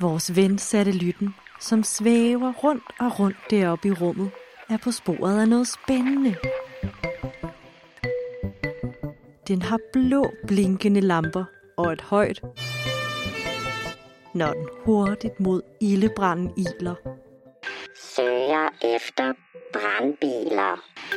Vores ven Satellitten, som svæver rundt og rundt deroppe i rummet, er på sporet af noget spændende. Den har blå blinkende lamper og et højt, når den hurtigt mod ildebranden iler. Søger efter brandbiler.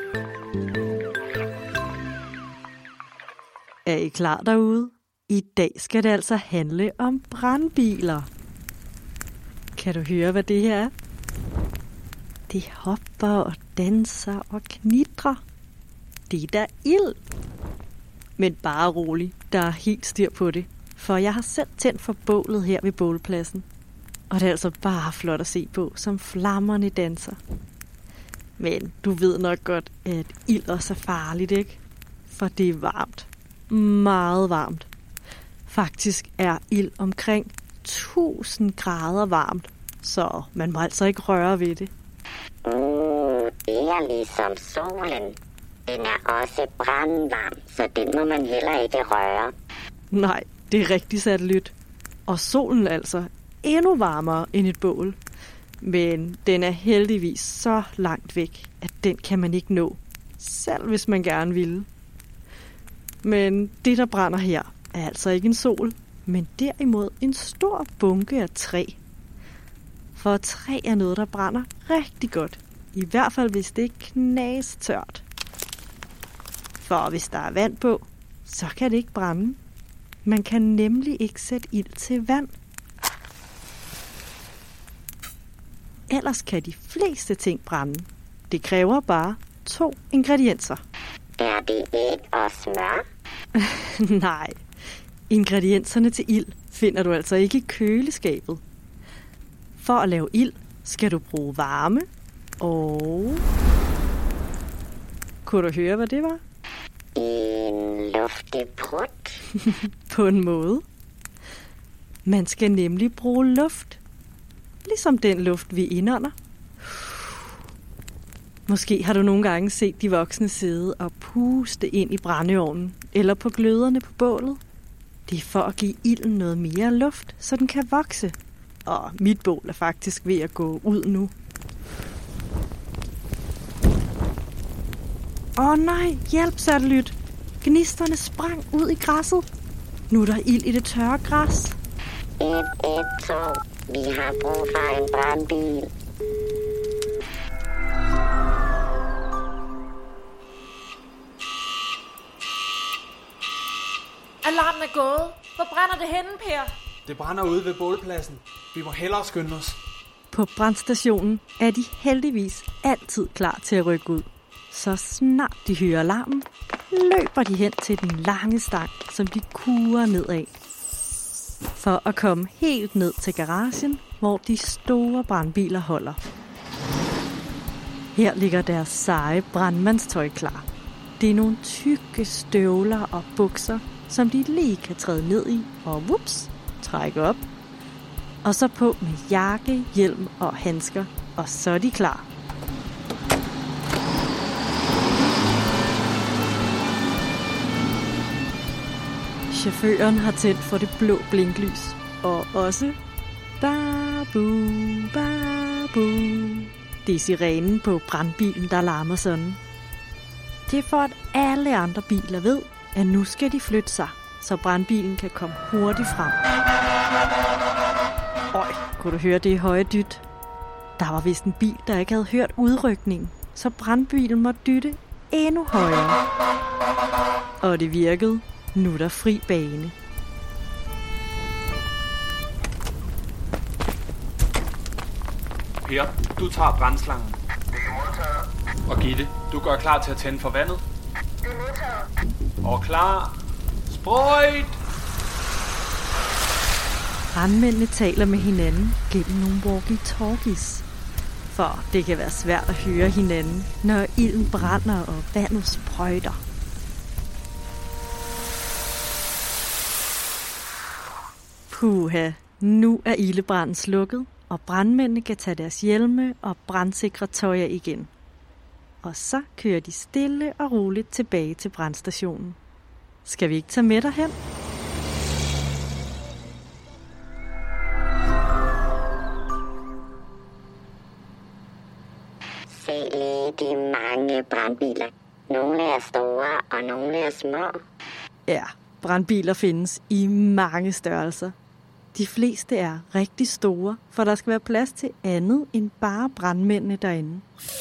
Er I klar derude? I dag skal det altså handle om brandbiler. Kan du høre, hvad det her er? Det hopper og danser og knitrer. Det er da ild. Men bare rolig, der er helt styr på det. For jeg har selv tændt for bålet her ved bålpladsen. Og det er altså bare flot at se på, som flammerne danser. Men du ved nok godt, at ild også er farligt, ikke? For det er varmt. Meget varmt. Faktisk er ild omkring 1000 grader varmt. Så man må altså ikke røre ved det. Det er ligesom solen. Den er også brandvarm, så den må man heller ikke røre. Nej, det er rigtig Satellit. Og solen altså endnu varmere end et bål. Men den er heldigvis så langt væk, at den kan man ikke nå. Selv hvis man gerne ville. Men det, der brænder her, er altså ikke en sol, men derimod en stor bunke af træ. For træ er noget, der brænder rigtig godt. I hvert fald, hvis det er knastørt. For hvis der er vand på, så kan det ikke brænde. Man kan nemlig ikke sætte ild til vand. Ellers kan de fleste ting brænde. Det kræver bare 2 ingredienser. Er det æg og smør? Nej, ingredienserne til ild finder du altså ikke i køleskabet. For at lave ild skal du bruge varme og... Kunne du høre, hvad det var? En luftig prut. På en måde. Man skal nemlig bruge luft. Ligesom den luft, vi indånder. Måske har du nogle gange set de voksne sidde og puste ind i brændeovnen eller på gløderne på bålet. Det er for at give ilden noget mere luft, så den kan vokse. Og mit bål er faktisk ved at gå ud nu. Nej, hjælp Satellit. Gnisterne sprang ud i græsset. Nu er der ild i det tørre græs. 112. Vi har brug for en brandbil. Alarmen er gået. Hvor brænder det henne, Per? Det brænder ude ved bålpladsen. Vi må hellere skynde os. På brandstationen er de heldigvis altid klar til at rykke ud. Så snart de hører alarmen, løber de hen til den lange stang, som de kurer nedad. For at komme helt ned til garagen, hvor de store brandbiler holder. Her ligger deres seje brandmandstøj klar. Det er nogle tykke støvler og bukser, som de lige kan træde ned i og whoops, trække op. Og så på med jakke, hjelm og handsker, og så er de klar. Chaufføren har tændt for det blå blinklys, og også babu, babu. Det er sirenen på brandbilen, der larmer sådan. Det er for, at alle andre biler ved, at nu skal de flytte sig, så brandbilen kan komme hurtigt frem. Kunne du høre det høje dyt? Der var vist en bil, der ikke havde hørt udrykningen, så brandbilen måtte dytte endnu højere. Og det virkede. Nu er der fri bane. Per, du tager brandslangen. Og Gitte, du gør klar til at tænde for vandet. Og klar. Sprøjt! Brandmændene taler med hinanden gennem nogle walkie-talkies. For det kan være svært at høre hinanden, når ilden brænder og vandet sprøjter. Puha, nu er ildebranden slukket, og brandmændene kan tage deres hjelme og brandsikre tøj af igen. Og så kører de stille og roligt tilbage til brandstationen. Skal vi ikke tage med derhen? se de mange brandbiler. Nogle er store, og nogle er små. Ja, brandbiler findes i mange størrelser. De fleste er rigtig store, for der skal være plads til andet end bare brandmændene derinde.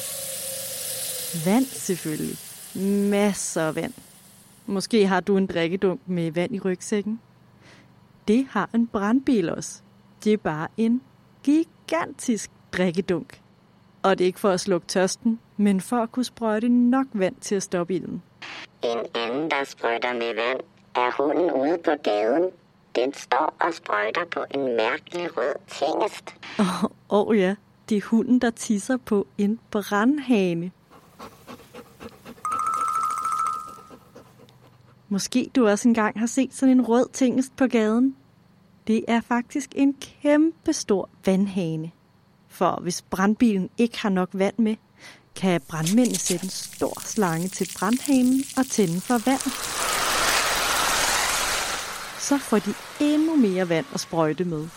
Vand selvfølgelig. Masser af vand. Måske har du en drikkedunk med vand i rygsækken. Det har en brandbil også. Det er bare en gigantisk drikkedunk. Og det er ikke for at slukke tørsten, men for at kunne sprøjte nok vand til at stoppe ilden. En anden, der sprøjter med vand, er hunden ude på gaden. Den står og sprøjter på en mærkelig rød tingest. Ja, det er hunden, der tisser på en brandhane. Måske du også engang har set sådan en rød tingest på gaden. Det er faktisk en kæmpe stor vandhane. For hvis brandbilen ikke har nok vand med, kan brandmændene sætte en stor slange til brandhanen og tænde for vand. Så får de endnu mere vand at sprøjte med.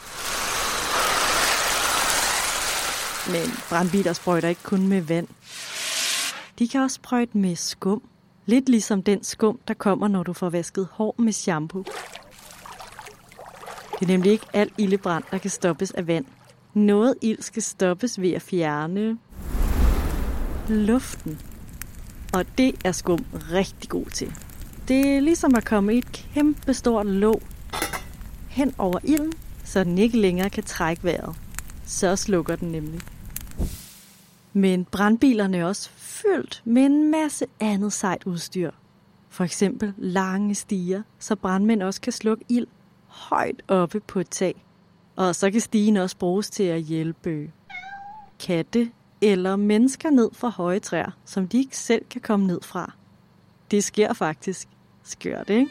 Men brandbiler sprøjter ikke kun med vand. De kan også sprøjte med skum. Lidt ligesom den skum, der kommer, når du får vasket hår med shampoo. Det er nemlig ikke alt ildebrand, der kan stoppes af vand. Noget ild skal stoppes ved at fjerne luften. Og det er skum rigtig god til. Det er ligesom at komme i et kæmpe stort låg hen over ilden, så den ikke længere kan trække vejret. Så slukker den nemlig. Men brandbilerne er også fyldt med en masse andet sejt udstyr. For eksempel lange stiger, så brandmænd også kan slukke ild højt oppe på et tag. Og så kan stigen også bruges til at hjælpe katte eller mennesker ned fra høje træer, som de ikke selv kan komme ned fra. Det sker faktisk. Skørt, ikke?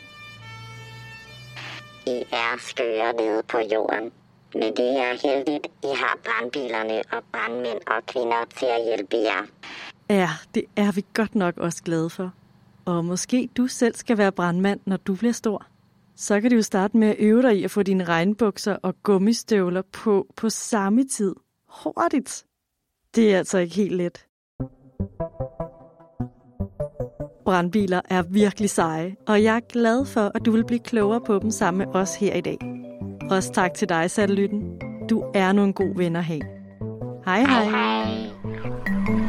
I er skøre nede på jorden. Men det er heldigt, I har brandbilerne og brandmænd og kvinder til at hjælpe jer. Ja, det er vi godt nok også glade for. Og måske du selv skal være brandmand, når du bliver stor. Så kan du jo starte med at øve dig i at få dine regnbukser og gummistøvler på samme tid. Hurtigt. Det er altså ikke helt let. Brandbiler er virkelig seje, og jeg er glad for, at du vil blive klogere på dem sammen med os her i dag. Også tak til dig, Satellytten. Du er nu en god ven at have. Hej hej. Hej.